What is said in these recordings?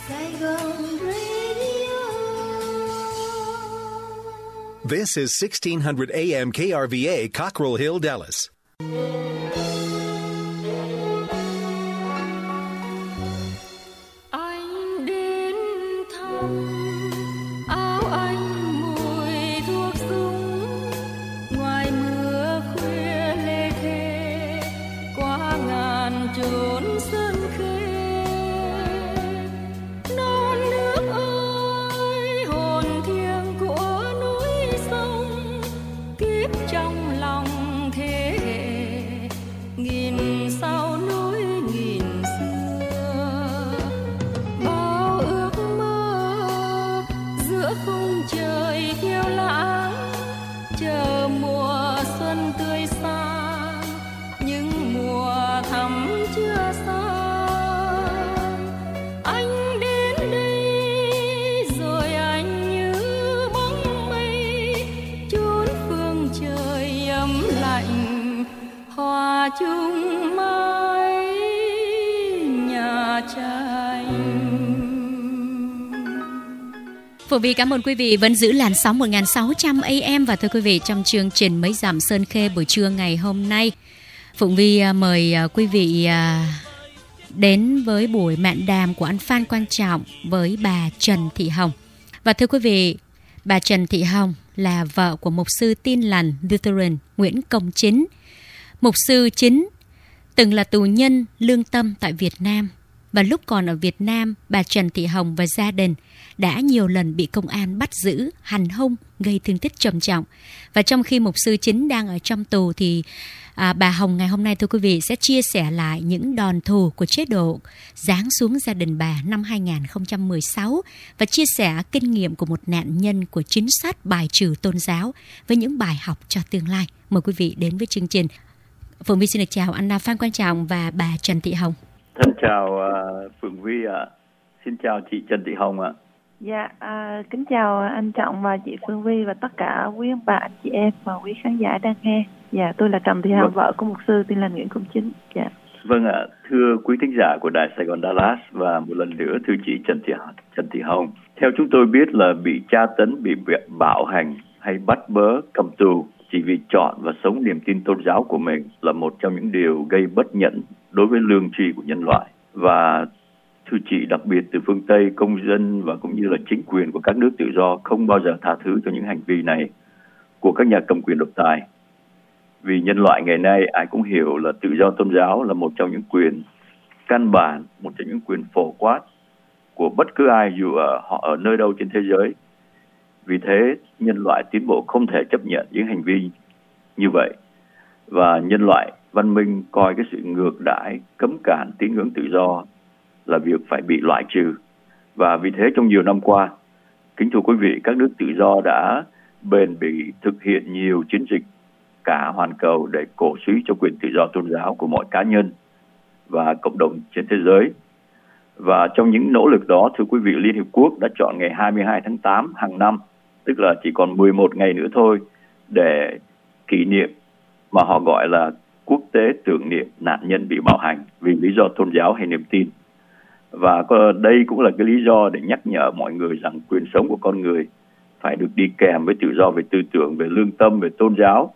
Saigon Radio. This is 1600 AM KRVA, Cockrell Hill, Dallas. Anh đến thăm, áo anh mùi thuốc súng, ngoài mưa khuya lê thê, qua ngàn chốn sân khê. Non nước ơi, hồn thiêng của núi sông, kiếp trong lòng thế hệ, nghìn sau núi nghìn xưa. Bao ước mơ giữa khung trời phiêu lãng, chờ mùa xuân tươi sáng, những mùa thắm chưa sang. Anh đến đây rồi anh như bóng mây, chốn phương trời ấm lạnh, hòa chung mái nhà tranh. Phụng Vi cảm ơn quý vị vẫn giữ làn sóng 1600 AM. Và thưa quý vị, trong chương trình Mấy Dặm Sơn Khê buổi trưa ngày hôm nay, Phụng Vi mời quý vị đến với buổi mạn đàm của anh Phan Quang Trọng với bà Trần Thị Hồng. Và thưa quý vị, bà Trần Thị Hồng là vợ của mục sư Tin Lành Lutheran Nguyễn Công Chính. Mục sư Chính từng là tù nhân lương tâm tại Việt Nam. Và lúc còn ở Việt Nam, bà Trần Thị Hồng và gia đình đã nhiều lần bị công an bắt giữ, hành hung, gây thương tích trầm trọng. Và trong khi mục sư Chính đang ở trong tù thì bà Hồng ngày hôm nay, thưa quý vị, sẽ chia sẻ lại những đòn thù của chế độ giáng xuống gia đình bà năm 2016 và chia sẻ kinh nghiệm của một nạn nhân của chính sách bài trừ tôn giáo với những bài học cho tương lai. Mời quý vị đến với chương trình. Phượng Vi xin được chào anh Phan Quang Trọng và bà Trần Thị Hồng. Thân chào Phượng Vi ạ. Xin chào chị Trần Thị Hồng ạ. Dạ, kính chào anh Trọng và chị Phương Vi và tất cả quý ông bà, anh chị em và quý khán giả đang nghe. Dạ, tôi là Trần Thị Hồng, vợ của mục sư Tin Lành Nguyễn Công Chính. Dạ. Vâng ạ, thưa quý thính giả của Đài Sài Gòn Dallas và một lần nữa thưa chị Trần Thị Hồng. Theo chúng tôi biết là bị tra tấn, bị bạo hành hay bắt bớ, cầm tù chỉ vì chọn và sống niềm tin tôn giáo của mình là một trong những điều gây bất nhẫn đối với lương tri của nhân loại. Và thưa chị, đặc biệt từ phương Tây, công dân và cũng như là chính quyền của các nước tự do không bao giờ tha thứ cho những hành vi này của các nhà cầm quyền độc tài. Vì nhân loại ngày nay ai cũng hiểu là tự do tôn giáo là một trong những quyền căn bản, một trong những quyền phổ quát của bất cứ ai dù họ ở nơi đâu trên thế giới. Vì thế, nhân loại tiến bộ không thể chấp nhận những hành vi như vậy. Và nhân loại văn minh coi cái sự ngược đãi, cấm cản tín ngưỡng tự do là việc phải bị loại trừ. Và vì thế trong nhiều năm qua, kính thưa quý vị, các nước tự do đã bền bỉ thực hiện nhiều chiến dịch cả hoàn cầu để cổ suý cho quyền tự do tôn giáo của mọi cá nhân và cộng đồng trên thế giới. Và trong những nỗ lực đó, thưa quý vị, Liên Hiệp Quốc đã chọn ngày 22 tháng 8 hàng năm, tức là chỉ còn 11 ngày nữa thôi, để kỷ niệm mà họ gọi là quốc tế tưởng niệm nạn nhân bị bạo hành vì lý do tôn giáo hay niềm tin. Và đây cũng là cái lý do để nhắc nhở mọi người rằng quyền sống của con người phải được đi kèm với tự do về tư tưởng, về lương tâm, về tôn giáo.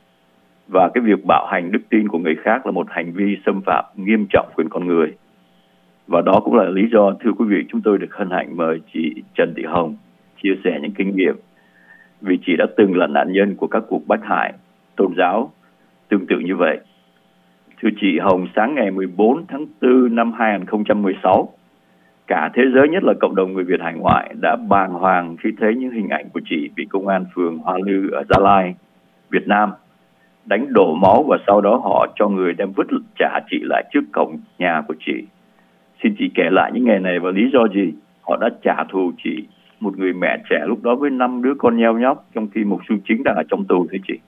Và cái việc bạo hành đức tin của người khác là một hành vi xâm phạm nghiêm trọng quyền con người. Và đó cũng là lý do, thưa quý vị, chúng tôi được hân hạnh mời chị Trần Thị Hồng chia sẻ những kinh nghiệm. Vì chị đã từng là nạn nhân của các cuộc bách hại tôn giáo tương tự như vậy. Thưa chị Hồng, sáng ngày 14 tháng 4 năm 2016, cả thế giới, nhất là cộng đồng người Việt hải ngoại, đã bàng hoàng khi thấy những hình ảnh của chị bị công an phường Hoa Lư ở Gia Lai, Việt Nam đánh đổ máu, và sau đó họ cho người đem vứt trả chị lại trước cổng nhà của chị. Xin chị kể lại những ngày này và lý do gì họ đã trả thù chị, một người mẹ trẻ lúc đó với 5 đứa con nheo nhóc, trong khi mục sư Chính đang ở trong tù, thưa chị.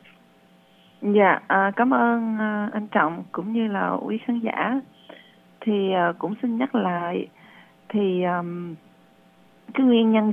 Dạ, cảm ơn anh Trọng cũng như là quý khán giả. Thì cũng xin nhắc lại thì cái nguyên nhân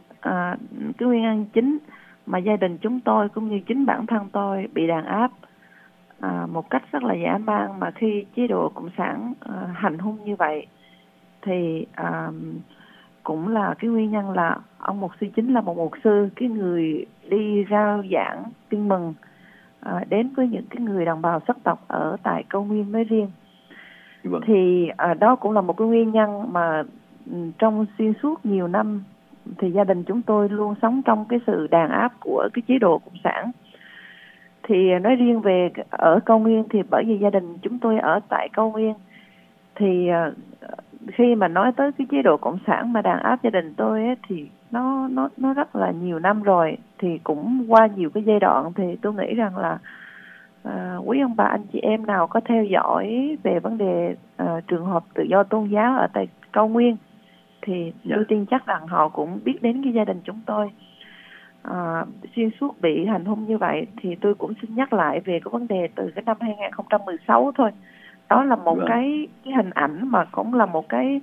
chính mà gia đình chúng tôi cũng như chính bản thân tôi bị đàn áp một cách rất là dã man, mà khi chế độ cộng sản hành hung như vậy thì cũng là cái nguyên nhân là ông mục sư chính là một mục sư, cái người đi rao giảng tin mừng đến với những cái người đồng bào sắc tộc ở tại Cao Nguyên nói riêng. Thì đó cũng là một cái nguyên nhân mà trong xuyên suốt nhiều năm thì gia đình chúng tôi luôn sống trong cái sự đàn áp của cái chế độ cộng sản. Thì nói riêng về ở Cao Nguyên thì bởi vì gia đình chúng tôi ở tại Cao Nguyên, thì khi mà nói tới cái chế độ cộng sản mà đàn áp gia đình tôi ấy, thì nó rất là nhiều năm rồi, thì cũng qua nhiều cái giai đoạn. Thì tôi nghĩ rằng là quý ông bà anh chị em nào có theo dõi về vấn đề trường hợp tự do tôn giáo ở tại Cao Nguyên thì tôi tin chắc rằng họ cũng biết đến cái gia đình chúng tôi xuyên suốt bị hành hung như vậy. Thì tôi cũng xin nhắc lại về cái vấn đề từ cái năm 2016 thôi. Đó là một cái hình ảnh mà cũng là một cái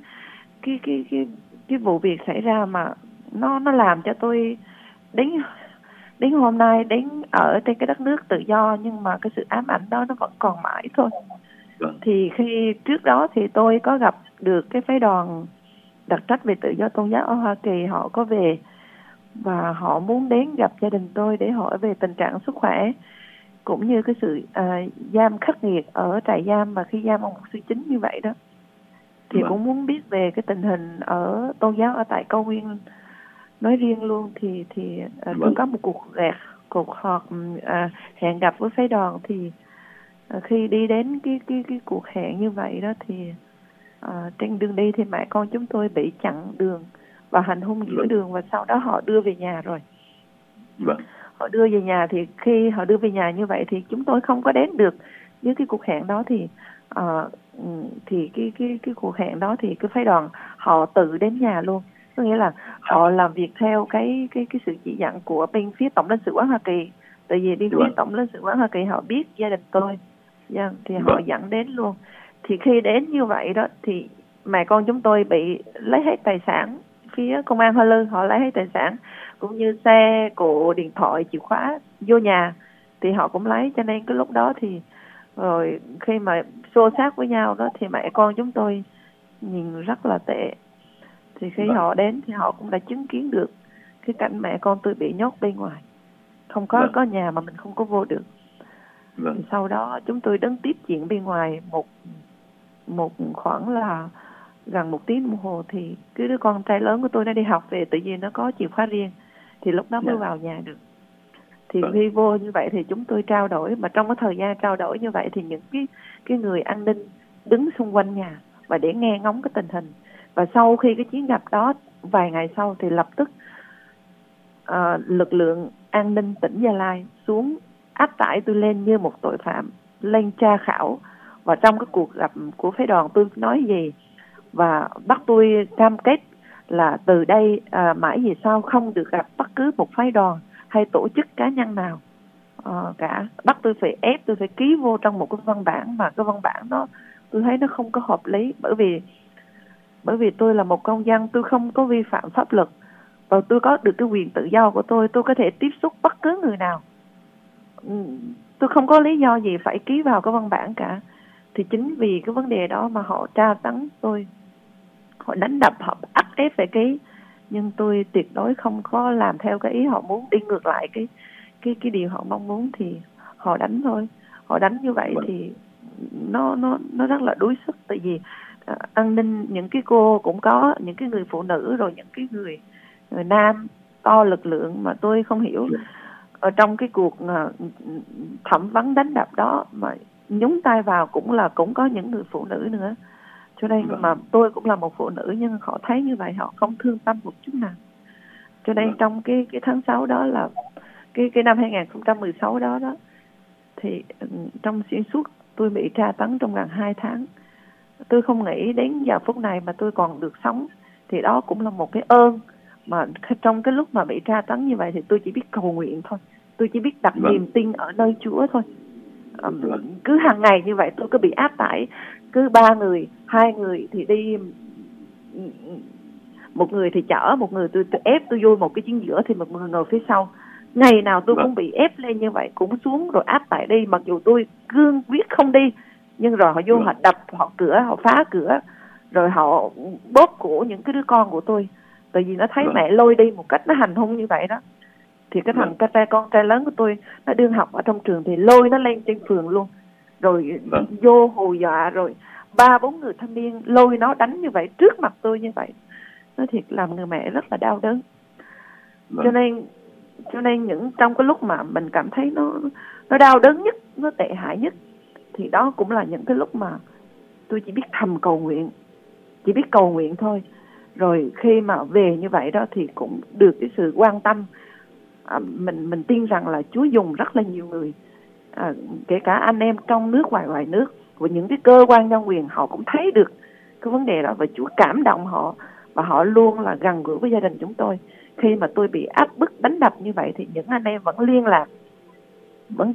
vụ việc xảy ra mà nó làm cho tôi đến hôm nay, đến ở trên cái đất nước tự do, nhưng mà cái sự ám ảnh đó nó vẫn còn mãi thôi. Thì khi trước đó thì tôi có gặp được cái phái đoàn đặc trách về tự do tôn giáo ở Hoa Kỳ, họ có về và họ muốn đến gặp gia đình tôi để hỏi về tình trạng sức khỏe cũng như cái sự giam khắc nghiệt ở trại giam và khi giam ông mục sư chính như vậy đó. Thì cũng muốn biết về cái tình hình ở tôn giáo ở tại Cao Nguyên nói riêng luôn. Thì tôi có một cuộc họp hẹn gặp với phái đoàn. Thì khi đi đến cái cuộc hẹn như vậy đó thì trên đường đi thì mẹ con chúng tôi bị chặn đường và hành hung giữa đường, và sau đó họ đưa về nhà rồi. Họ đưa về nhà, thì khi họ đưa về nhà như vậy thì chúng tôi không có đến được với cái cuộc hẹn đó. Thì cái cuộc hẹn đó thì cái phái đoàn họ tự đến nhà luôn, có nghĩa là họ làm việc theo cái sự chỉ dẫn của bên phía Tổng lãnh sự quán Hoa Kỳ. Tại vì bên phía Tổng lãnh sự quán Hoa Kỳ họ biết gia đình tôi, thì họ dẫn đến luôn. Thì khi đến như vậy đó thì mẹ con chúng tôi bị lấy hết tài sản, phía công an Hoa Lư họ lấy hết tài sản cũng như xe cộ, điện thoại, chìa khóa vô nhà thì họ cũng lấy. Cho nên cái lúc đó thì rồi khi mà xô xát với nhau đó thì mẹ con chúng tôi nhìn rất là tệ. Thì khi họ đến thì họ cũng đã chứng kiến được cái cảnh mẹ con tôi bị nhốt bên ngoài, không có nhà mà mình không có vô được. Thì sau đó chúng tôi đứng tiếp chuyện bên ngoài một khoảng là gần 1 tiếng đồng hồ. Thì cái đứa con trai lớn của tôi nó đi học về, tự nhiên nó có chìa khóa riêng, thì lúc đó mới vào nhà được. Thì khi vô như vậy thì chúng tôi trao đổi, mà trong cái thời gian trao đổi như vậy thì những cái người an ninh đứng xung quanh nhà và để nghe ngóng cái tình hình. Và sau khi cái chiến gặp đó vài ngày sau thì lập tức lực lượng an ninh tỉnh Gia Lai xuống áp tải tôi lên như một tội phạm, lên tra khảo. Và trong cái cuộc gặp của phái đoàn tôi nói gì và bắt tôi cam kết là từ đây mãi về sau không được gặp bất cứ một phái đoàn hay tổ chức cá nhân nào cả. Bắt tôi phải ép tôi phải ký vô trong một cái văn bản, mà cái văn bản đó tôi thấy nó không có hợp lý, bởi vì tôi là một công dân, tôi không có vi phạm pháp luật và tôi có được cái quyền tự do của tôi có thể tiếp xúc bất cứ người nào. Tôi không có lý do gì phải ký vào cái văn bản cả. Thì chính vì cái vấn đề đó mà họ tra tấn tôi, họ đánh đập, họ áp ép phải ký. Nhưng tôi tuyệt đối không có làm theo cái ý họ muốn, đi ngược lại cái điều họ mong muốn thì họ đánh thôi. Họ đánh như vậy thì nó rất là đuối sức. Tại vì an ninh, những cái cô cũng có, những cái người phụ nữ rồi những cái người nam to lực lượng mà tôi không hiểu. Ở trong cái cuộc thẩm vấn đánh đập đó mà nhúng tay vào cũng có những người phụ nữ nữa. Cho nên mà tôi cũng là một phụ nữ, nhưng họ thấy như vậy họ không thương tâm một chút nào. Cho nên trong cái tháng 6 đó là cái năm 2016 đó thì trong xuyên suốt tôi bị tra tấn trong gần 2 tháng. Tôi không nghĩ đến giờ phút này mà tôi còn được sống. Thì đó cũng là một cái ơn mà trong cái lúc mà bị tra tấn như vậy thì tôi chỉ biết cầu nguyện thôi. Tôi chỉ biết đặt niềm tin ở nơi Chúa thôi. Cứ hàng ngày như vậy tôi cứ bị áp tải. Cứ 3 người, 2 người thì đi, một người thì chở, một người tôi ép tôi vô một cái chuyến giữa thì một người ngồi phía sau. Ngày nào tôi cũng bị ép lên như vậy, cũng xuống rồi áp tải đi. Mặc dù tôi cương quyết không đi, nhưng rồi họ vô họ đập, họ cửa, họ phá cửa, rồi họ bóp cổ những cái đứa con của tôi. Tại vì nó thấy mẹ lôi đi một cách nó hành hung như vậy đó. Thì cái thằng con trai lớn của tôi, nó đương học ở trong trường thì lôi nó lên trên phường luôn. Rồi vô hù dọa, rồi 3-4 người thanh niên lôi nó đánh như vậy trước mặt tôi như vậy. Nói thiệt làm người mẹ rất là đau đớn. Cho nên những trong cái lúc mà mình cảm thấy nó đau đớn nhất, nó tệ hại nhất, thì đó cũng là những cái lúc mà tôi chỉ biết thầm cầu nguyện, chỉ biết cầu nguyện thôi. Rồi khi mà về như vậy đó thì cũng được cái sự quan tâm. Mình tin rằng là Chúa dùng rất là nhiều người, kể cả anh em trong nước, ngoài nước, và những cái cơ quan nhân quyền họ cũng thấy được cái vấn đề đó, và Chúa cảm động họ, và họ luôn là gần gũi với gia đình chúng tôi. Khi mà tôi bị áp bức đánh đập như vậy thì những anh em vẫn liên lạc, vẫn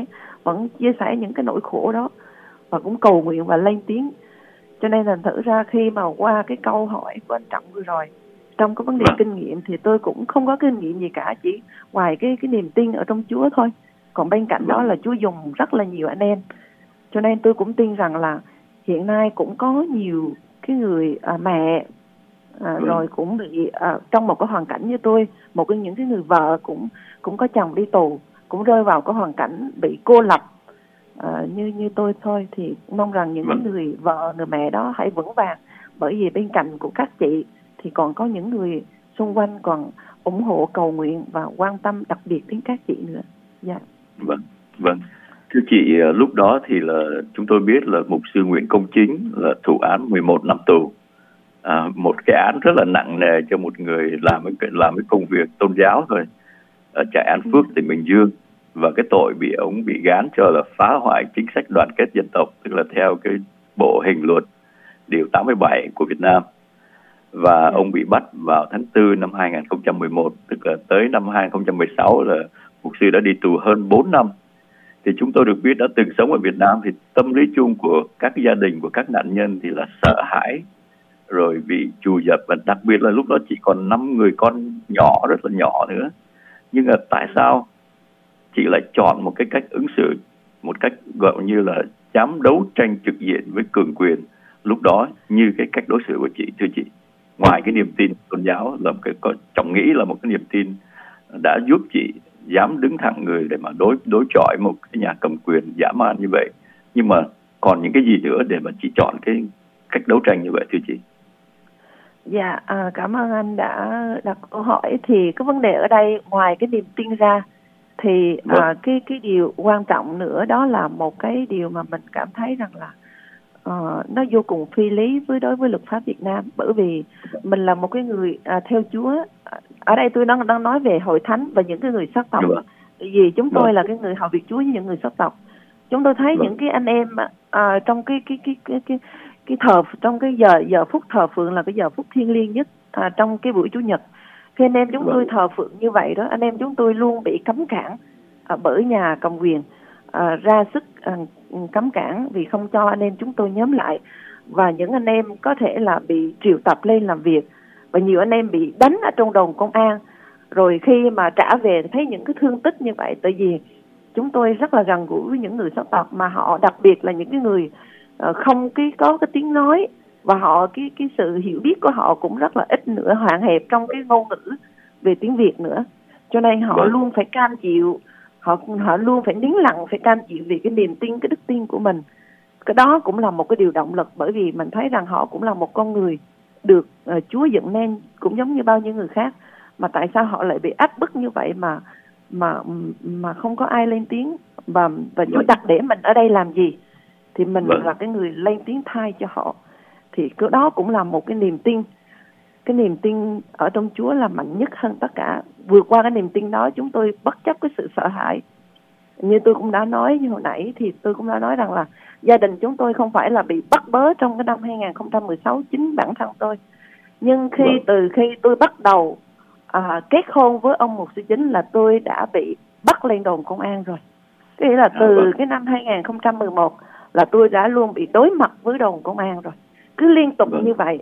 chia sẻ những cái nỗi khổ đó, và cũng cầu nguyện và lên tiếng. Cho nên là thử ra khi mà qua cái câu hỏi của anh Trọng vừa rồi, trong cái vấn đề kinh nghiệm thì tôi cũng không có kinh nghiệm gì cả, chỉ ngoài cái niềm tin ở trong Chúa thôi. Còn bên cạnh đó là Chúa dùng rất là nhiều anh em. Cho nên tôi cũng tin rằng là hiện nay cũng có nhiều cái người mẹ rồi cũng bị trong một cái hoàn cảnh như tôi, những cái người vợ cũng có chồng đi tù, cũng rơi vào cái hoàn cảnh bị cô lập như tôi thôi. Thì mong rằng những người vợ, người mẹ đó hãy vững vàng, bởi vì bên cạnh của các chị thì còn có những người xung quanh còn ủng hộ, cầu nguyện và quan tâm đặc biệt đến các chị nữa. Dạ. Vâng. Thưa chị, lúc đó thì là chúng tôi biết là mục sư Nguyễn Công Chính là thụ án 11 năm tù. Một cái án rất là nặng nề cho một người làm cái công việc tôn giáo thôi, ở trại An Phước, tỉnh Bình Dương. Và cái tội ông bị gán cho là phá hoại chính sách đoàn kết dân tộc, tức là theo cái bộ hình luật điều 87 của Việt Nam. Và ông bị bắt vào tháng 4 năm 2011, tức là tới năm 2016 là mục sư đã đi tù hơn 4 năm. Thì chúng tôi được biết đã từng sống ở Việt Nam thì tâm lý chung của các gia đình của các nạn nhân thì là sợ hãi, rồi bị trù dập, và đặc biệt là lúc đó chỉ còn 5 người con nhỏ, rất là nhỏ nữa. Nhưng là tại sao chị lại chọn một cái cách ứng xử, một cách gọi như là dám đấu tranh trực diện với cường quyền lúc đó như cái cách đối xử của chị, thưa chị? Ngoài cái niềm tin tôn giáo, là Trọng nghĩ là một cái niềm tin đã giúp chị dám đứng thẳng người để mà đối chọi một cái nhà cầm quyền dã man như vậy. Nhưng mà còn những cái gì nữa để mà chị chọn cái cách đấu tranh như vậy, thưa chị? Dạ, cảm ơn anh đã đặt câu hỏi. Thì cái vấn đề ở đây ngoài cái niềm tin ra thì cái điều quan trọng nữa đó là một cái điều mà mình cảm thấy rằng là nó vô cùng phi lý đối với luật pháp Việt Nam. Bởi vì mình là một cái người theo Chúa. Ở đây tôi đang nói về hội thánh và những cái người sắc tộc. Bởi vì chúng tôi là cái người hầu việc Chúa với những người sắc tộc. Chúng tôi thấy những cái anh em trong cái trong cái giờ phút thờ phượng là cái giờ phút thiêng liêng nhất trong cái buổi Chủ nhật. Khi anh em chúng tôi thờ phượng như vậy đó, anh em chúng tôi luôn bị cấm cản bởi nhà cầm quyền, ra sức cấm cản vì không cho anh em chúng tôi nhóm lại. Và những anh em có thể là bị triệu tập lên làm việc, và nhiều anh em bị đánh ở trong đồn công an. Rồi khi mà trả về thấy những cái thương tích như vậy, tại vì chúng tôi rất là gần gũi với những người sắc tộc, mà họ đặc biệt là những cái người không có cái tiếng nói, và họ cái sự hiểu biết của họ cũng rất là ít nữa, hạn hẹp trong cái ngôn ngữ về tiếng Việt nữa. Cho nên họ luôn phải cam chịu, họ luôn phải nín lặng, phải cam chịu vì cái niềm tin, cái đức tin của mình. Cái đó cũng là một cái điều động lực, bởi vì mình thấy rằng họ cũng là một con người được Chúa dựng nên cũng giống như bao nhiêu người khác. Mà tại sao họ lại bị áp bức như vậy mà không có ai lên tiếng, và Chúa đặt để mình ở đây làm gì? Thì mình là cái người lên tiếng thay cho họ. Thì cái đó cũng là một cái niềm tin. Cái niềm tin ở trong Chúa là mạnh nhất hơn tất cả. Vượt qua cái niềm tin đó, chúng tôi bất chấp cái sự sợ hãi. Như tôi cũng đã nói như hồi nãy, thì tôi cũng đã nói rằng là gia đình chúng tôi không phải là bị bắt bớ trong cái năm 2016, chính bản thân tôi. Nhưng từ khi tôi bắt đầu kết hôn với ông mục sư Chính là tôi đã bị bắt lên đồn công an rồi. Nghĩa là từ cái năm 2011 là tôi đã luôn bị đối mặt với đồn công an rồi. Cứ liên tục như vậy.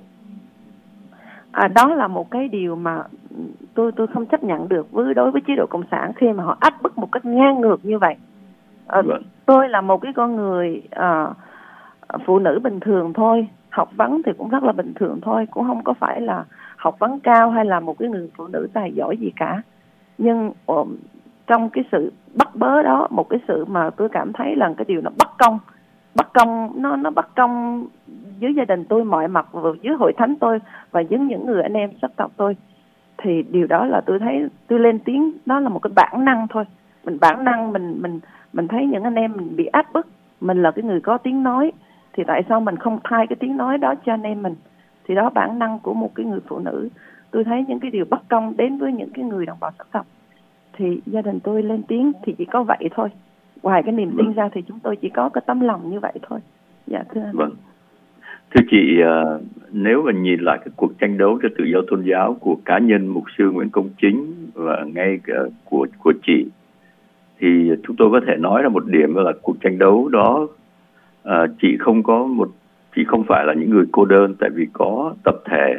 Đó là một cái điều mà tôi không chấp nhận được đối với chế độ Cộng sản, khi mà họ áp bức một cách ngang ngược như vậy. Tôi là một cái con người phụ nữ bình thường thôi, học vấn thì cũng rất là bình thường thôi, cũng không có phải là học vấn cao hay là một cái người phụ nữ tài giỏi gì cả. Nhưng trong cái sự bắt bớ đó, một cái sự mà tôi cảm thấy là cái điều nó bất công, nó bất công dưới gia đình tôi mọi mặt, dưới hội thánh tôi và với những người anh em sắc tộc tôi, thì điều đó là tôi thấy tôi lên tiếng, đó là một cái bản năng thôi. Bản năng mình thấy những anh em mình bị áp bức, mình là cái người có tiếng nói, thì tại sao mình không thay cái tiếng nói đó cho anh em mình? Thì đó bản năng của một cái người phụ nữ. Tôi thấy những cái điều bất công đến với những cái người đồng bào sắc tộc, thì gia đình tôi lên tiếng thì chỉ có vậy thôi. Ngoài cái niềm tin ra thì chúng tôi chỉ có cái tấm lòng như vậy thôi. Dạ thưa anh. Vâng. Thưa chị, nếu mà nhìn lại cái cuộc tranh đấu cho tự do tôn giáo của cá nhân mục sư Nguyễn Công Chính và ngay cả của chị, thì chúng tôi có thể nói là một điểm là cuộc tranh đấu đó chị không phải là những người cô đơn, tại vì có tập thể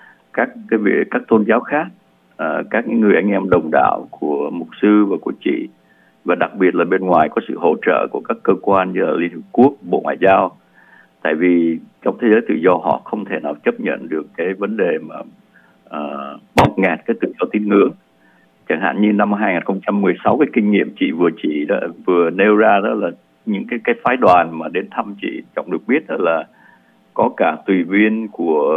các tôn giáo khác, các người anh em đồng đạo của mục sư và của chị, và đặc biệt là bên ngoài có sự hỗ trợ của các cơ quan như là Liên Hợp Quốc, Bộ Ngoại giao. Tại vì trong thế giới tự do họ không thể nào chấp nhận được cái vấn đề mà bóp nghẹt cái tự do tín ngưỡng. Chẳng hạn như năm 2016, cái kinh nghiệm chị vừa nêu ra đó là những cái phái đoàn mà đến thăm chị, Trọng được biết là có cả tùy viên của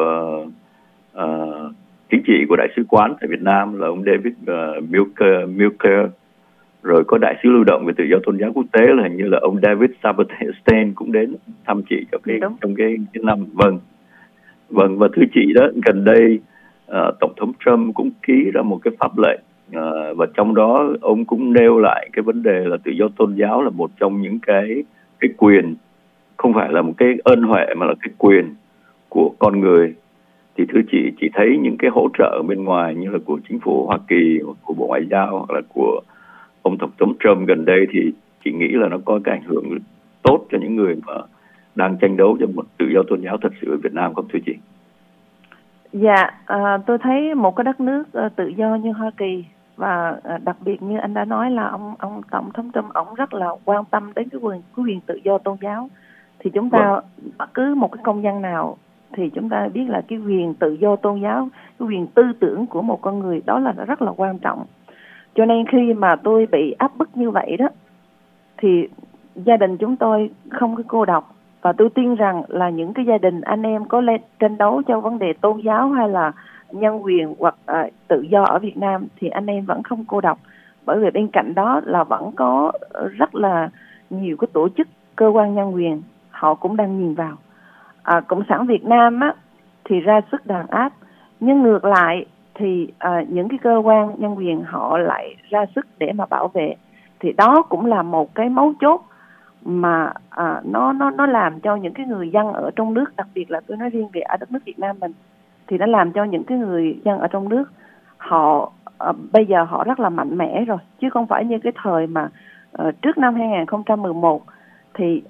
chính trị của đại sứ quán tại Việt Nam là ông David Milker, rồi có đại sứ lưu động về tự do tôn giáo quốc tế là hình như là ông David Saberstein cũng đến thăm chị trong cái năm. Vâng, và thưa chị đó, gần đây Tổng thống Trump cũng ký ra một cái pháp lệnh, và trong đó ông cũng nêu lại cái vấn đề là tự do tôn giáo là một trong những cái quyền, không phải là một cái ân huệ mà là cái quyền của con người. Thì thưa chị thấy những cái hỗ trợ bên ngoài như là của chính phủ Hoa Kỳ, của Bộ Ngoại giao hoặc là của ông Tổng thống Trump gần đây, thì chị nghĩ là nó có cái ảnh hưởng tốt cho những người mà đang tranh đấu cho một tự do tôn giáo thật sự ở Việt Nam không thưa chị? Dạ, tôi thấy một cái đất nước tự do như Hoa Kỳ, và đặc biệt như anh đã nói là ông Tổng thống Trump, ông rất là quan tâm đến cái quyền tự do tôn giáo. Thì chúng ta bất cứ một cái công dân nào thì chúng ta biết là cái quyền tự do tôn giáo, cái quyền tư tưởng của một con người đó là rất là quan trọng. Cho nên khi mà tôi bị áp bức như vậy đó, thì gia đình chúng tôi không có cô độc. Và tôi tin rằng là những cái gia đình anh em có lên tranh đấu cho vấn đề tôn giáo hay là nhân quyền hoặc tự do ở Việt Nam thì anh em vẫn không cô độc. Bởi vì bên cạnh đó là vẫn có rất là nhiều cái tổ chức, cơ quan nhân quyền họ cũng đang nhìn vào. Cộng sản Việt Nam á, thì ra sức đàn áp, nhưng ngược lại thì những cái cơ quan nhân quyền họ lại ra sức để mà bảo vệ. Thì đó cũng là một cái mấu chốt mà nó làm cho những cái người dân ở trong nước, đặc biệt là tôi nói riêng về ở đất nước Việt Nam mình, thì nó làm cho những cái người dân ở trong nước họ bây giờ họ rất là mạnh mẽ rồi, chứ không phải như cái thời mà trước năm 2011 thì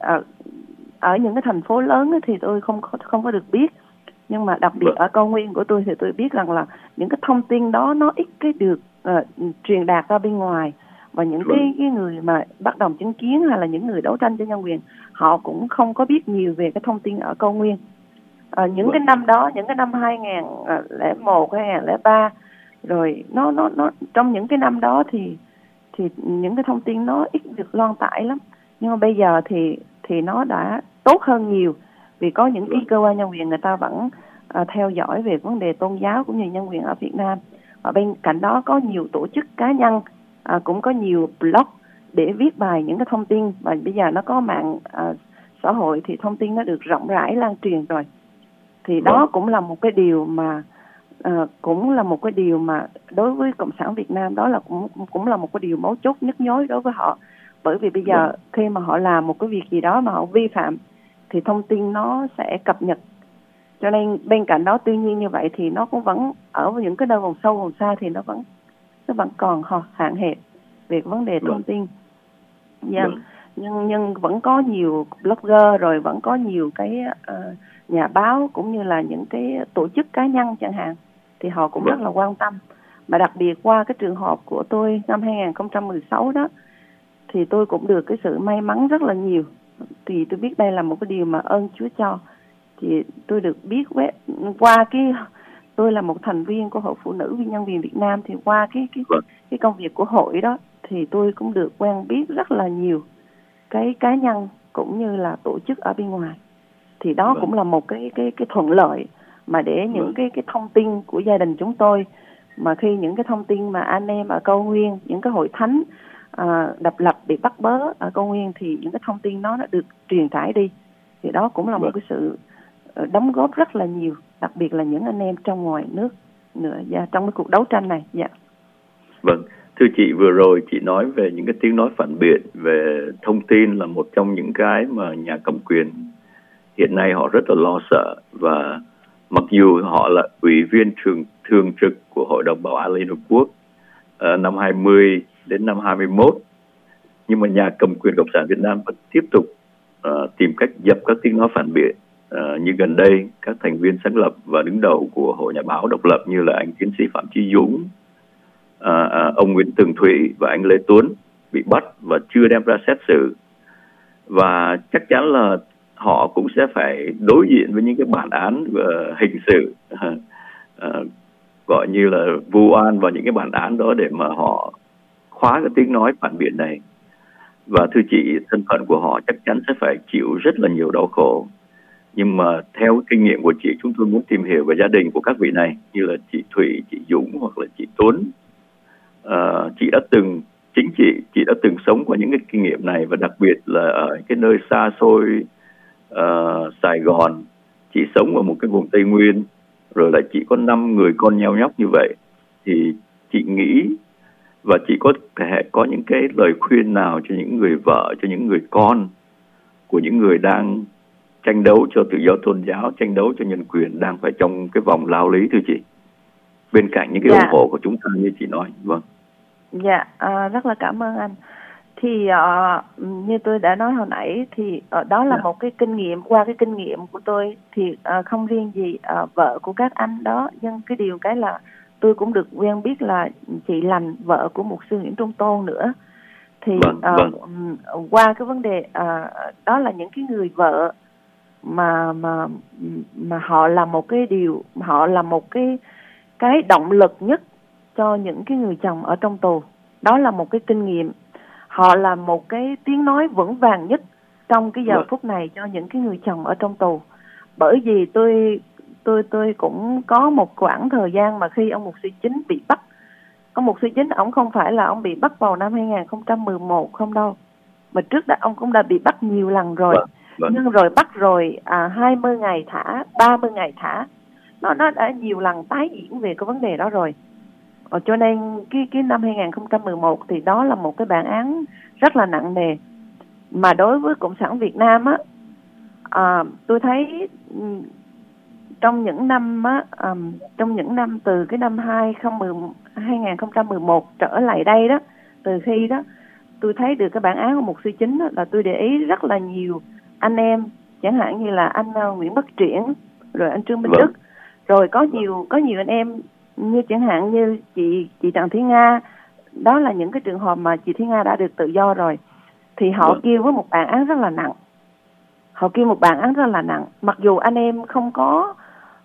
ở những cái thành phố lớn thì tôi không có được biết, nhưng mà đặc biệt ở cao nguyên của tôi thì tôi biết rằng là những cái thông tin đó nó ít cái được truyền đạt ra bên ngoài, và những cái người mà bất đồng chứng kiến hay là những người đấu tranh cho nhân quyền họ cũng không có biết nhiều về cái thông tin ở cao nguyên. Những cái năm đó, những cái năm 2001, 2003 rồi nó trong những cái năm đó thì những cái thông tin nó ít được loan tải lắm. Nhưng mà bây giờ thì nó đã tốt hơn nhiều, vì có những cái cơ quan nhân quyền người ta vẫn theo dõi về vấn đề tôn giáo cũng như nhân quyền ở Việt Nam. Và bên cạnh đó có nhiều tổ chức cá nhân cũng có nhiều blog để viết bài những cái thông tin, và bây giờ nó có mạng xã hội thì thông tin nó được rộng rãi lan truyền rồi. Thì đó cũng là một cái điều mà đối với Cộng sản Việt Nam đó là cũng là một cái điều mấu chốt nhức nhối đối với họ. Bởi vì bây giờ khi mà họ làm một cái việc gì đó mà họ vi phạm thì thông tin nó sẽ cập nhật. Cho nên bên cạnh đó, tuy nhiên như vậy thì nó cũng vẫn ở những cái nơi vùng sâu vùng xa thì nó vẫn còn hạn hẹp về vấn đề thông tin. Nhưng vẫn có nhiều blogger, rồi vẫn có nhiều cái nhà báo cũng như là những cái tổ chức cá nhân chẳng hạn, thì họ cũng rất là quan tâm. Mà đặc biệt qua cái trường hợp của tôi năm 2016 đó, thì tôi cũng được cái sự may mắn rất là nhiều. Thì tôi biết đây là một cái điều mà ơn Chúa cho. thì tôi được biết qua tôi là một thành viên của Hội Phụ Nữ Vì Nhân quyền Việt Nam, thì qua cái công việc của hội đó thì tôi cũng được quen biết rất là nhiều cái cá nhân cũng như là tổ chức ở bên ngoài. Thì đó cũng là một cái thuận lợi mà để những cái thông tin của gia đình chúng tôi, mà khi những cái thông tin mà anh em ở Cao Nguyên, những cái hội thánh độc lập bị bắt bớ ở Cao Nguyên, thì những cái thông tin đó nó được truyền tải đi. Thì đó cũng là một cái sự đóng góp rất là nhiều, đặc biệt là những anh em trong ngoài nước nữa trong cái cuộc đấu tranh này. Vâng, thưa chị, vừa rồi chị nói về những cái tiếng nói phản biện về thông tin là một trong những cái mà nhà cầm quyền hiện nay họ rất là lo sợ, và mặc dù họ là ủy viên thường trực của Hội đồng Bảo an Liên Hợp Quốc năm 20 đến năm 21, nhưng mà nhà cầm quyền Cộng sản Việt Nam vẫn tiếp tục tìm cách dập các tiếng nói phản biện. Như gần đây, các thành viên sáng lập và đứng đầu của Hội Nhà báo độc lập như là anh tiến sĩ Phạm Chí Dũng, ông Nguyễn Tường Thụy và anh Lê Tuấn bị bắt và chưa đem ra xét xử. Và chắc chắn là họ cũng sẽ phải đối diện với những cái bản án hình sự gọi như là vu oan vào những cái bản án đó để mà họ khóa cái tiếng nói phản biện này. Và thưa chị, thân phận của họ chắc chắn sẽ phải chịu rất là nhiều đau khổ. Nhưng mà theo kinh nghiệm của chị, chúng tôi muốn tìm hiểu về gia đình của các vị này, như là chị Thủy, chị Dũng hoặc là chị Tuấn. Chị đã từng sống qua những cái kinh nghiệm này, và đặc biệt là ở cái nơi xa xôi Sài Gòn, chị sống ở một cái vùng Tây Nguyên, rồi lại chị có 5 người con nheo nhóc như vậy. Thì chị nghĩ và chị có những cái lời khuyên nào cho những người vợ, cho những người con của những người đang tranh đấu cho tự do tôn giáo, tranh đấu cho nhân quyền, đang phải trong cái vòng lao lý, thưa chị, bên cạnh những cái ủng hộ của chúng ta như chị nói? Vâng. Rất là cảm ơn anh. Thì như tôi đã nói hồi nãy, thì đó là một cái kinh nghiệm, qua cái kinh nghiệm của tôi thì không riêng gì vợ của các anh đó, nhưng cái điều cái là tôi cũng được quen biết là chị Lành, vợ của mục sư Nguyễn Trung Tôn nữa. Thì qua cái vấn đề đó là những cái người vợ mà họ là một cái điều, họ là một cái động lực nhất cho những cái người chồng ở trong tù. Đó là một cái kinh nghiệm. Họ là một cái tiếng nói vững vàng nhất trong cái giờ phút này cho những cái người chồng ở trong tù. Bởi vì tôi cũng có một khoảng thời gian mà khi ông mục sư Chính bị bắt. Ông mục sư Chính, ông không phải là ông bị bắt vào năm 2011 không đâu, mà trước đó ông cũng đã bị bắt nhiều lần rồi. Nhưng rồi bắt rồi 20 ngày thả, 30 ngày thả. Nó đã nhiều lần tái diễn về cái vấn đề đó rồi. Cho nên cái năm 2011 thì đó là một cái bản án rất là nặng nề. Mà đối với Cộng sản Việt Nam tôi thấy trong những năm từ cái năm 2011 trở lại đây đó, từ khi đó tôi thấy được cái bản án của mục sư Chính đó, là tôi để ý rất là nhiều anh em, chẳng hạn như là anh Nguyễn Bắc Triển, rồi anh Trương Minh Đức, rồi có nhiều anh em như chẳng hạn như chị Trần Thị Nga. Đó là những cái trường hợp mà chị Thị Nga đã được tự do rồi, thì họ kêu với một bản án rất là nặng. Mặc dù anh em không có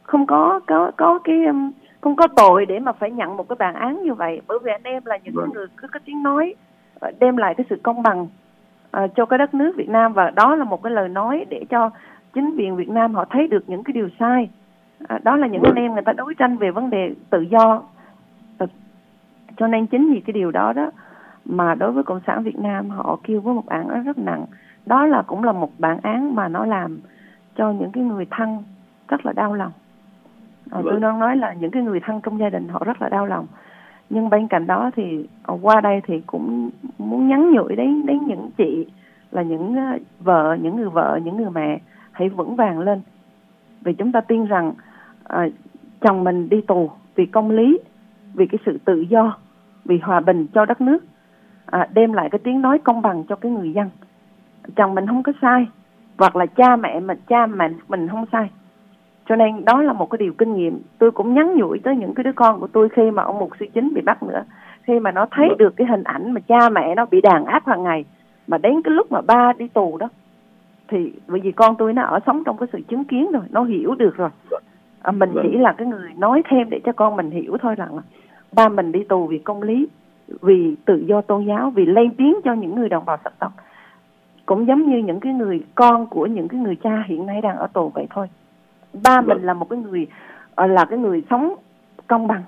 tội để mà phải nhận một cái bản án như vậy, bởi vì anh em là những người có cái tiếng nói đem lại cái sự công bằng cho cái đất nước Việt Nam, và đó là một cái lời nói để cho chính quyền Việt Nam họ thấy được những cái điều sai. Đó là những anh em người ta đấu tranh về vấn đề tự do. Cho nên chính vì cái điều đó mà đối với Cộng sản Việt Nam họ kêu với một bản án rất nặng. Đó là cũng là một bản án mà nó làm cho những cái người thân rất là đau lòng. Tôi đang nói là những cái người thân trong gia đình họ rất là đau lòng. Nhưng bên cạnh đó thì qua đây thì cũng muốn nhắn nhủ đến những chị, là những vợ, những người vợ, những người mẹ, hãy vững vàng lên. Vì chúng ta tin rằng chồng mình đi tù vì công lý, vì cái sự tự do, vì hòa bình cho đất nước, đem lại cái tiếng nói công bằng cho cái người dân. Chồng mình không có sai, hoặc là cha mẹ mình không sai. Cho nên đó là một cái điều kinh nghiệm. Tôi cũng nhắn nhủ tới những cái đứa con của tôi khi mà ông mục sư Chính bị bắt nữa. Khi mà nó thấy được cái hình ảnh mà cha mẹ nó bị đàn áp hàng ngày, mà đến cái lúc mà ba đi tù đó, Thì bởi vì con tôi nó ở sống trong cái sự chứng kiến rồi, nó hiểu được rồi. Mình chỉ là cái người nói thêm để cho con mình hiểu thôi, rằng là ba mình đi tù vì công lý, vì tự do tôn giáo, vì lên tiếng cho những người đồng bào sắc tộc, cũng giống như những cái người con của những cái người cha hiện nay đang ở tù vậy thôi. Ba mình là một cái người là cái người sống công bằng,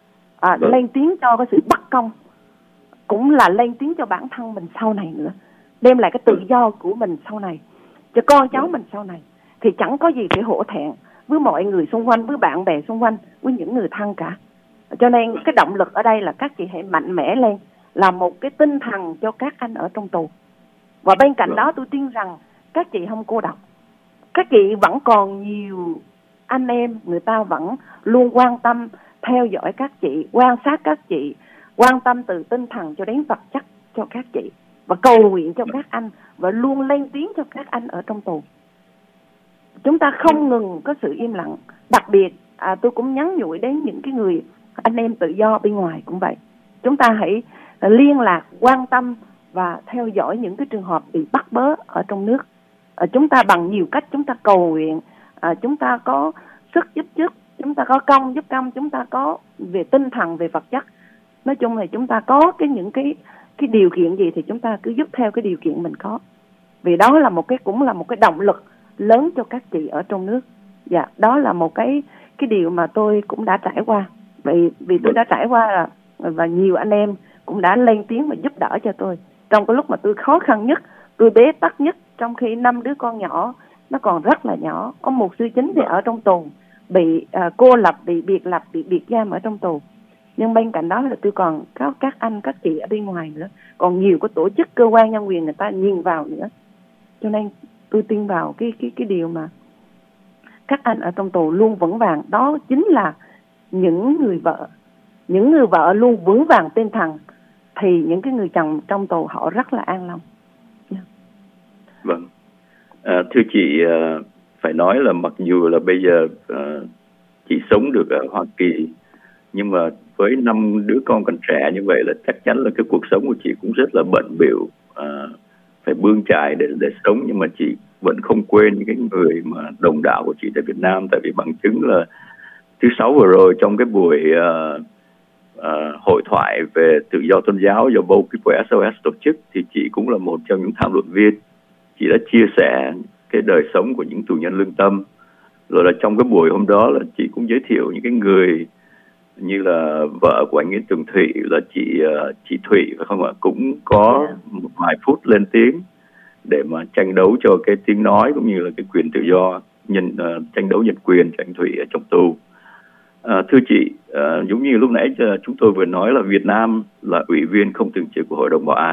lên tiếng cho cái sự bất công, cũng là lên tiếng cho bản thân mình sau này nữa, đem lại cái tự do của mình sau này cho con cháu mình sau này. Thì chẳng có gì phải hổ thẹn với mọi người xung quanh, với bạn bè xung quanh, với những người thân cả. Cho nên cái động lực ở đây là các chị hãy mạnh mẽ lên, là một cái tinh thần cho các anh ở trong tù. Và bên cạnh đó tôi tin rằng các chị không cô độc. Các chị vẫn còn nhiều anh em, người ta vẫn luôn quan tâm, theo dõi các chị, quan sát các chị, quan tâm từ tinh thần cho đến vật chất cho các chị, và cầu nguyện cho các anh, và luôn lên tiếng cho các anh ở trong tù. Chúng ta không ngừng có sự im lặng. Đặc biệt tôi cũng nhắn nhủ đến những cái người anh em tự do bên ngoài cũng vậy. Chúng ta hãy liên lạc, quan tâm và theo dõi những cái trường hợp bị bắt bớ ở trong nước. Chúng ta bằng nhiều cách, chúng ta cầu nguyện, chúng ta có sức giúp sức, chúng ta có công giúp công, chúng ta có về tinh thần, về vật chất. Nói chung là chúng ta có những cái điều kiện gì thì chúng ta cứ giúp theo cái điều kiện mình có. Vì đó là cũng là một cái động lực lớn cho các chị ở trong nước. Dạ, đó là một cái điều mà tôi cũng đã trải qua. Vì tôi đã trải qua và nhiều anh em cũng đã lên tiếng và giúp đỡ cho tôi trong cái lúc mà tôi khó khăn nhất, tôi bế tắc nhất, trong khi 5 đứa con nhỏ nó còn rất là nhỏ. Có một sư chính thì ở trong tù, bị cô lập, bị biệt lập, bị biệt giam ở trong tù. Nhưng bên cạnh đó là tôi còn có các anh, các chị ở bên ngoài nữa, còn nhiều cái tổ chức, cơ quan nhân quyền người ta nhìn vào nữa. Cho nên tôi tin vào cái điều mà các anh ở trong tù luôn vững vàng. Đó chính là những người vợ luôn vững vàng tinh thần, thì những cái người chồng trong tù họ rất là an lòng. Vâng. Thưa chị, phải nói là mặc dù là bây giờ chị sống được ở Hoa Kỳ, nhưng mà với 5 đứa con còn trẻ như vậy là chắc chắn là cái cuộc sống của chị cũng rất là bận bịu, phải bươn chải để sống. Nhưng mà chị vẫn không quên những cái người mà đồng đạo của chị tại Việt Nam. Tại vì bằng chứng là thứ Sáu vừa rồi trong cái buổi hội thoại về tự do tôn giáo do Bold People SOS tổ chức, thì chị cũng là một trong những tham luận viên. Chị đã chia sẻ cái đời sống của những tù nhân lương tâm. Rồi là trong cái buổi hôm đó là chị cũng giới thiệu những cái người như là vợ của anh Nguyễn Tường Thụy, là chị Thụy, phải không ạ, cũng có một vài phút lên tiếng để mà tranh đấu cho cái tiếng nói cũng như là cái quyền tự do, tranh đấu nhân quyền cho anh Thụy ở trong tù. Thưa chị, giống như lúc nãy chúng tôi vừa nói là Việt Nam là ủy viên không thường trực của Hội đồng Bảo an,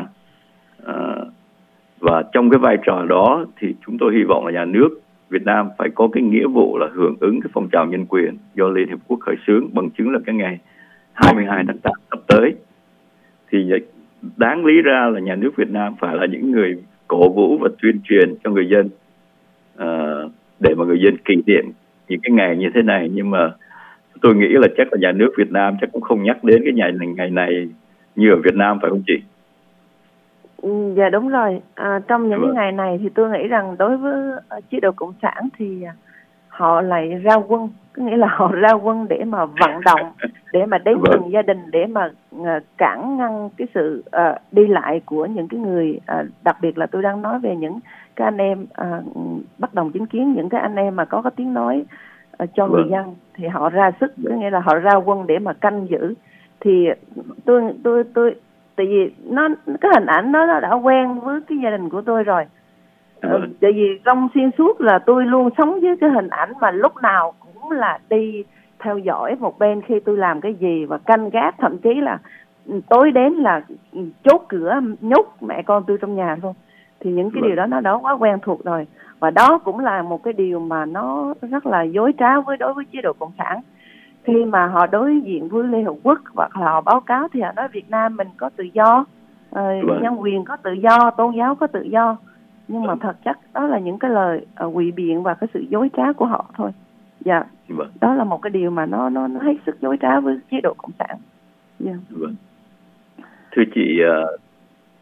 và trong cái vai trò đó thì chúng tôi hy vọng là nhà nước Việt Nam phải có cái nghĩa vụ là hưởng ứng cái phong trào nhân quyền do Liên Hiệp Quốc khởi xướng, bằng chứng là cái ngày 22 tháng 8 sắp tới. Thì đáng lý ra là nhà nước Việt Nam phải là những người cổ vũ và tuyên truyền cho người dân, để mà người dân kỷ niệm những cái ngày như thế này. Nhưng mà tôi nghĩ là chắc là nhà nước Việt Nam chắc cũng không nhắc đến cái ngày này như ở Việt Nam, phải không chị? Dạ đúng rồi. Trong những cái ngày này thì tôi nghĩ rằng đối với chế độ Cộng sản thì họ lại ra quân, có nghĩa là họ ra quân để mà vận động, để mà đến từng gia đình, để mà cản ngăn cái sự đi lại của những cái người, đặc biệt là tôi đang nói về những cái anh em bất đồng chính kiến, những cái anh em mà có cái tiếng nói cho người dân, thì họ ra sức, có nghĩa là họ ra quân để mà canh giữ. Thì tôi tại vì cái hình ảnh nó đã quen với cái gia đình của tôi rồi. Tại vì trong xuyên suốt là tôi luôn sống với cái hình ảnh mà lúc nào cũng là đi theo dõi một bên khi tôi làm cái gì, và canh gác, thậm chí là tối đến là chốt cửa nhốt mẹ con tôi trong nhà luôn. Thì những cái điều đó nó đã quá quen thuộc rồi, và đó cũng là một cái điều mà nó rất là dối trá đối với chế độ Cộng sản. Khi mà họ đối diện với Liên Hợp Quốc hoặc là họ báo cáo thì họ nói Việt Nam mình có tự do, nhân quyền có tự do, tôn giáo có tự do. Nhưng mà thật chất đó là những cái lời ngụy biện và cái sự dối trá của họ thôi. Dạ, đó là một cái điều mà nó hết sức dối trá với chế độ Cộng sản. Thưa chị,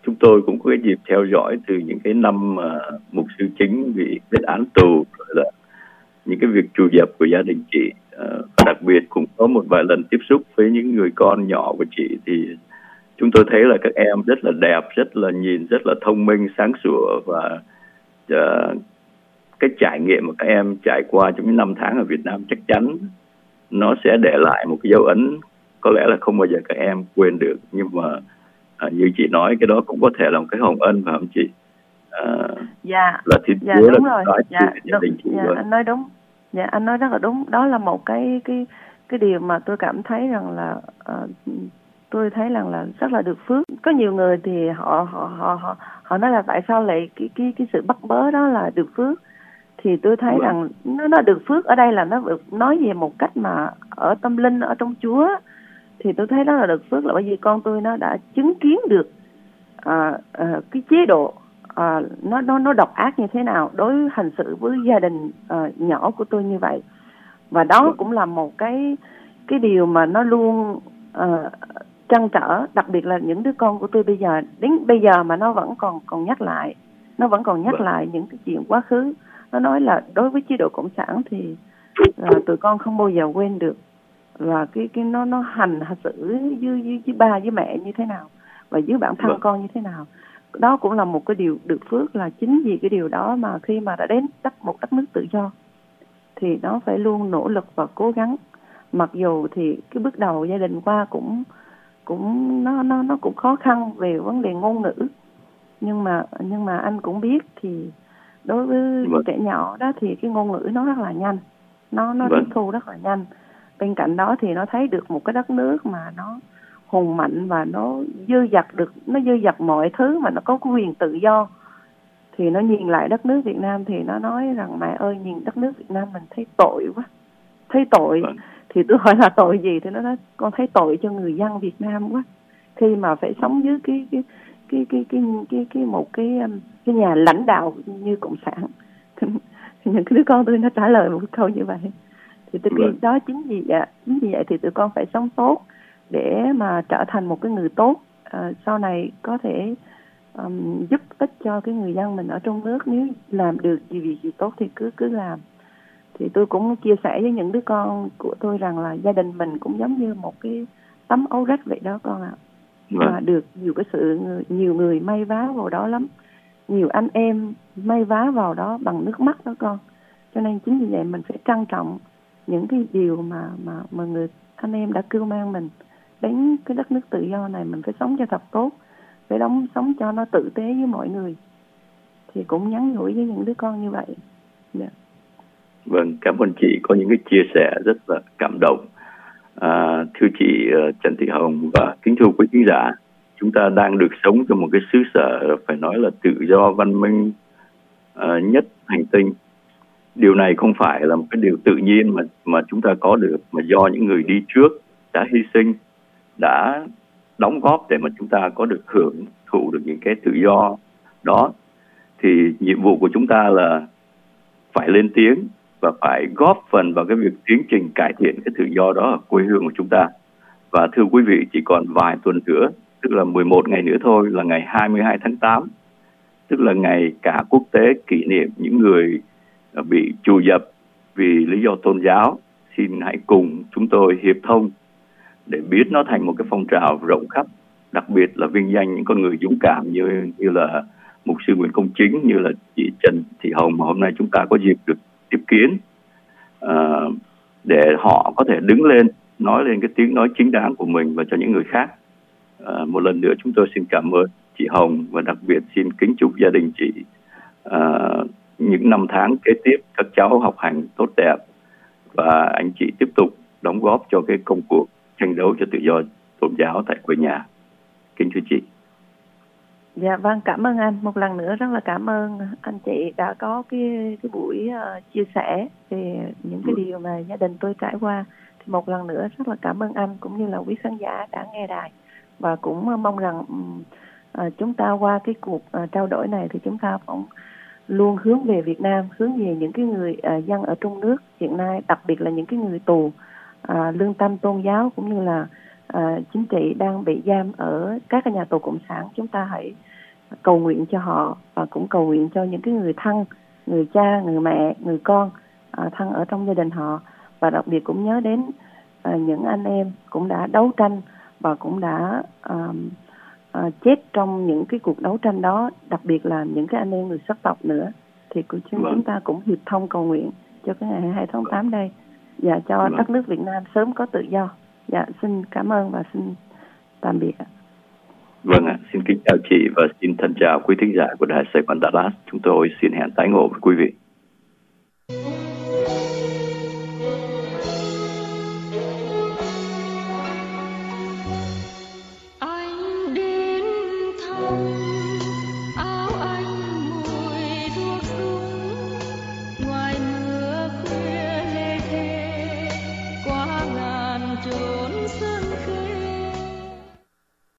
chúng tôi cũng có cái dịp theo dõi từ những cái năm mà mục sư chính bị kết án tù, là những cái việc trù dập của gia đình chị. Đặc biệt cũng có một vài lần tiếp xúc với những người con nhỏ của chị, thì chúng tôi thấy là các em rất là đẹp, rất là nhìn rất là thông minh, sáng sủa, và cái trải nghiệm mà các em trải qua trong những năm tháng ở Việt Nam chắc chắn nó sẽ để lại một cái dấu ấn có lẽ là không bao giờ các em quên được. Nhưng mà như chị nói, cái đó cũng có thể là một cái hồng ân, phải không chị? Dạ, là Thiên dạ Chúa đúng là rồi. Dạ, gia đình chị rồi. anh nói đúng. Dạ, anh nói rất là đúng. Đó là một cái điều mà tôi cảm thấy rằng là tôi thấy rằng là rất là được phước. Có nhiều người thì họ nói là tại sao lại cái sự bắt bớ đó là được phước, thì tôi thấy rằng nó được phước ở đây là nó được nói về một cách mà ở tâm linh, ở trong Chúa, thì tôi thấy đó là được phước, là bởi vì con tôi nó đã chứng kiến được cái chế độ nó độc ác như thế nào đối hành xử với gia đình nhỏ của tôi như vậy. Và đó cũng là một cái điều mà nó luôn trăn trở, đặc biệt là những đứa con của tôi bây giờ, đến bây giờ mà nó vẫn còn nhắc lại, lại những cái chuyện quá khứ. Nó nói là đối với chế độ cộng sản thì tụi con không bao giờ quên được, và cái nó hành xử với ba với mẹ như thế nào, và với bản thân con như thế nào. Đó cũng là một cái điều được phước, là chính vì cái điều đó mà khi mà đã đến một đất nước tự do thì nó phải luôn nỗ lực và cố gắng. Mặc dù thì cái bước đầu gia đình qua cũng nó cũng khó khăn về vấn đề ngôn ngữ, nhưng mà anh cũng biết thì đối với trẻ nhỏ đó thì cái ngôn ngữ nó rất là nhanh, nó tiếp thu rất là nhanh. Bên cạnh đó thì nó thấy được một cái đất nước mà nó hùng mạnh và nó dư dật mọi thứ, mà nó có quyền tự do. Thì nó nhìn lại đất nước Việt Nam thì nó nói rằng mẹ ơi, nhìn đất nước Việt Nam mình thấy tội quá, thấy tội. Thì tôi hỏi là tội gì, thì nó nói con thấy tội cho người dân Việt Nam quá, khi mà phải sống dưới cái nhà lãnh đạo như cộng sản. Những cái đứa con tôi nó trả lời một câu như vậy. Thì tôi nghĩ đó chính vì vậy thì tụi con phải sống tốt để mà trở thành một cái người tốt, sau này có thể giúp ích cho cái người dân mình ở trong nước. Nếu làm được việc gì tốt thì cứ làm. Thì tôi cũng chia sẻ với những đứa con của tôi rằng là gia đình mình cũng giống như một cái tấm áo rách vậy đó con ạ. Mà được nhiều người may vá vào đó lắm, nhiều anh em may vá vào đó bằng nước mắt đó con. Cho nên chính vì vậy mình phải trân trọng những cái điều mà người anh em đã cưu mang mình đến cái đất nước tự do này. Mình phải sống cho thật tốt, phải sống cho nó tử tế với mọi người. Thì cũng nhắn nhủ với những đứa con như vậy. Yeah. Vâng, cảm ơn chị có những cái chia sẻ rất là cảm động. Thưa chị Trần Thị Hồng và kính thưa quý khán giả, chúng ta đang được sống trong một cái xứ sở phải nói là tự do văn minh nhất hành tinh. Điều này không phải là một cái điều tự nhiên mà chúng ta có được, mà do những người đi trước đã hy sinh, đã đóng góp để mà chúng ta có được hưởng thụ được những cái tự do đó. Thì nhiệm vụ của chúng ta là phải lên tiếng và phải góp phần vào cái việc tiến trình cải thiện cái tự do đó ở quê hương của chúng ta. Và thưa quý vị, chỉ còn vài tuần nữa, tức là 11 ngày nữa thôi, là ngày 22 tháng 8, tức là ngày cả quốc tế kỷ niệm những người bị trù dập vì lý do tôn giáo. Xin hãy cùng chúng tôi hiệp thông để biến nó thành một cái phong trào rộng khắp, đặc biệt là vinh danh những con người dũng cảm như là mục sư Nguyễn Công Chính, như là chị Trần Thị Hồng mà hôm nay chúng ta có dịp được tiếp kiến, để họ có thể đứng lên nói lên cái tiếng nói chính đáng của mình và cho những người khác. Một lần nữa chúng tôi xin cảm ơn chị Hồng, và đặc biệt xin kính chúc gia đình chị những năm tháng kế tiếp các cháu học hành tốt đẹp, và anh chị tiếp tục đóng góp cho cái công cuộc tranh đấu cho tự do tôn giáo tại quê nhà. Kính thưa chị. Dạ vâng, cảm ơn anh. Một lần nữa rất là cảm ơn anh chị đã có cái buổi chia sẻ về những cái điều mà gia đình tôi trải qua. Thì một lần nữa rất là cảm ơn anh cũng như là quý khán giả đã nghe đài, và cũng mong rằng chúng ta qua cái cuộc trao đổi này thì chúng ta cũng luôn hướng về Việt Nam, hướng về những cái người dân ở trong nước hiện nay, đặc biệt là những cái người tù lương tâm tôn giáo cũng như là chính trị đang bị giam ở các cái nhà tù cộng sản. Chúng ta hãy cầu nguyện cho họ và cũng cầu nguyện cho những cái người thân, người cha, người mẹ, người con thân ở trong gia đình họ, và đặc biệt cũng nhớ đến những anh em cũng đã đấu tranh và cũng đã chết trong những cái cuộc đấu tranh đó, đặc biệt là những cái anh em người sắc tộc nữa. Thì chúng ta cũng hiệp thông cầu nguyện cho cái ngày 22 tháng 8 đây, và cho đất nước Việt Nam sớm có tự do. Dạ, xin cảm ơn và xin tạm biệt ạ. Vâng ạ, xin kính chào chị và xin thân chào quý thính giả của Đài Sài Gòn Dallas. Chúng tôi xin hẹn tái ngộ với quý vị.